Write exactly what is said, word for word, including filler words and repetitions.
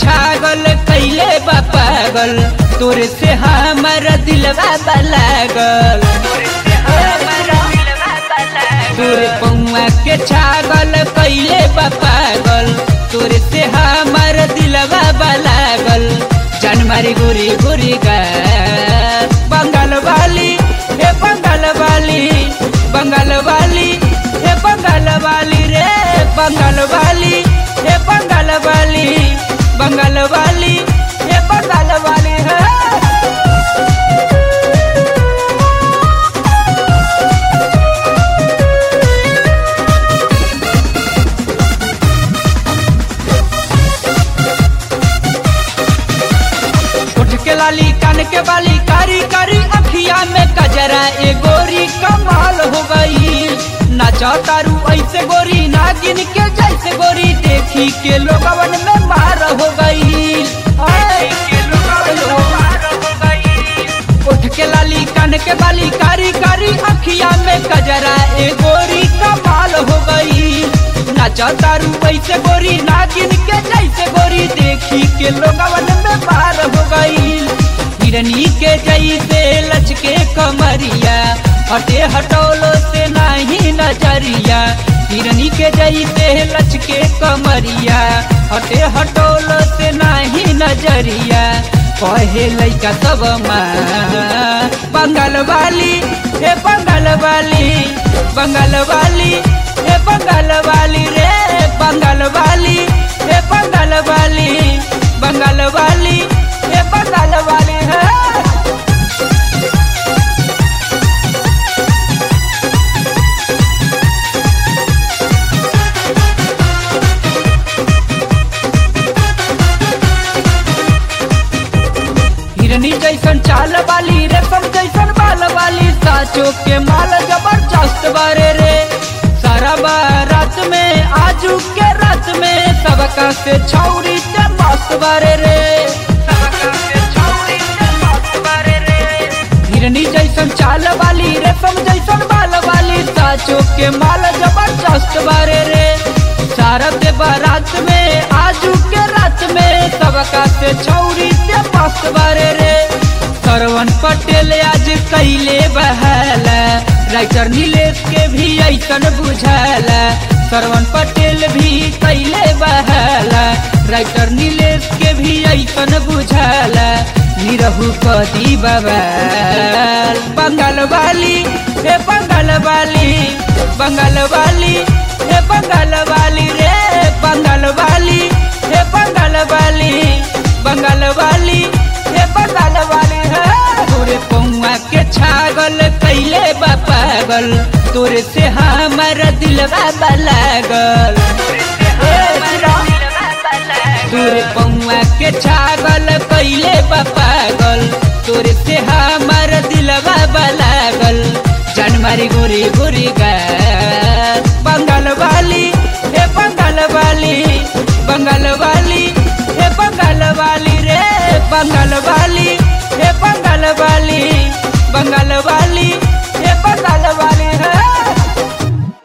छागल कैले बा पागल तोरे से हमर दिलवा लागल। तोरे पौआ के छागल कैले बा पागल तोरे से हमर दिलवा लागल। जान मारी गोरी गोरी गा बंगाल वाली हे बंगाल वाली बंगाल वाली हे बंगाल वाली रे बंगाल वाली हे बंगाल वाली बंगाल वाली हे बंगाल वाली है। के लाली कान के बाली कारी कारी अखिया में कजरा ए गोरी कमाल हो गई। नाचा तारू ऐसे गोरी नागिन के जैसे गोरी देखी के लोगवन में मार हो गई। उठ के लाली कान के बाली कारी कारी अखिया में कजरा ए गोरी कमाल हो गई। नाचा तारू ऐसे गोरी नागिन के जैसे गोरी देखी के लोगवन में मार हो गई। हिरनी के जैसे लचके कमरिया हटे हटोलो से नहीं नजरिया। हिरनी के जैसे लचके कमरिया हटे हटोलो से नहीं नजरिया। कहे लइका सब माँ बंगाल वाली हे बंगाल वाली बंगाल वाली हे बंगाल वाली रे बंगाल वाली हे बंगाल वाली बंगाल वाली हे बंगाल वाली है। हिरनी जैसन चाल वाली रेशम जैसन बाल वाली साचो के माल जबरदस्त बारे रे। सारा बारात में आजू के रात में सबका से छौरी ते मस्त बारे रे। हिरनी जैसन चाल वाली रेशम जैसन बाल वाली साचो के माल जबरदस्त बारे रे। सारा ते बारात में आजू के रात में सबका से छौरी ते मस्त बारे रे। सरवन पटेल आज कैले बहाला राइटर नीलेश के भी ऐसन बुझाला। सरवन पटेल भी कैले बहाला राइटर नीलेश के भी ऐसन बुझाला। निरहु कदी बवाल बंगाल वाली हे बंगाल वाली बंगाल वाली हे बंगाल वाली रे बंगाल वाली हे बंगाल वाली बंगाल वाली हे बंगाल वाली है। तोरे पौआ के छागल कैले बा पागल तोरे से हमर दिलवा लागल। तोरे पौआ के छागल कैले बा पागल तोरे से हमर दिलवा लागल। जान मारी गोरी गोरी गा बंगाल वाली हे बंगाल वाली बंगाल वाली हे बंगाल वाली रे बंगाल वाली हे बंगाल वाली बंगाल वाली।